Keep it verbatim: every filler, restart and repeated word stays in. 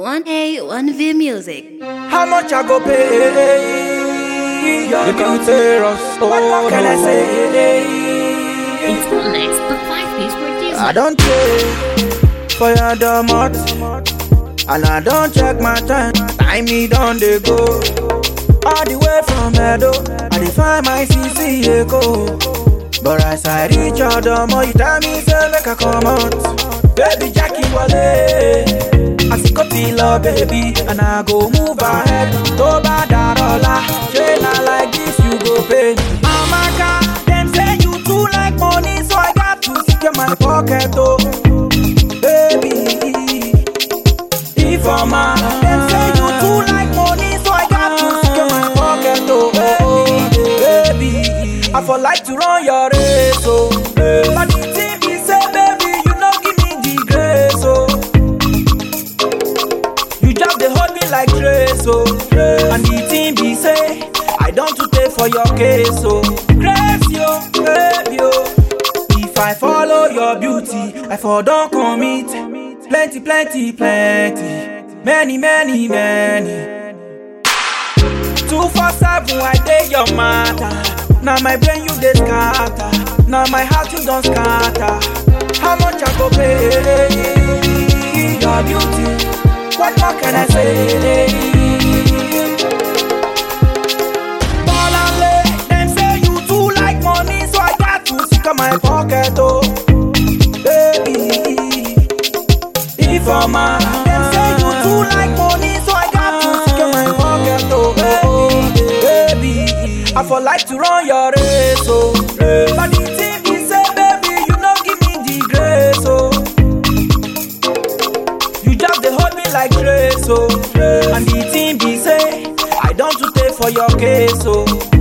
one A, one V Music. How much I go pay? You can tear us. What more can I say? It's the next the five piece producer. I don't pay for your domot, and I don't check my time. Time me down they go. All the way from Edo, I dey find my C C echo. But as I reach your domo, you tell me say make I come out. Baby Jackie Wale, I see copy love baby, and I go move ahead. To Badarola, trainer like this you go pay. Oh my God, them say you too like money, so I got to secure my pocket oh. Baby, if I'm a, them say you too like money, so I got to secure my pocket oh. Baby, baby, I for like to run your race oh. But the thing be say baby, you no give me the grace oh. You just dey hold me like trace oh. And the thing be say, I don't to pay for your case oh. Grace yo, baby yo. If I follow your beauty, I for don't commit. Plenty, plenty, plenty. Many, many, many. Two for seven, I take your matter. Now my brain you dey scatter. Now my heart you don't scatter. How much I go pay? Your beauty, what more can I say? Ball and lay, them say you too like money, so I got to secure my pocket oh. Baby, if I'm a, them say you too like money, so I got to secure my pocket oh. Baby, baby, I for like to run your race oh. But the thing is say baby, you no give me the grace oh. You just dey hold me like trace oh. And the thing be say, I don't to pay for your case oh.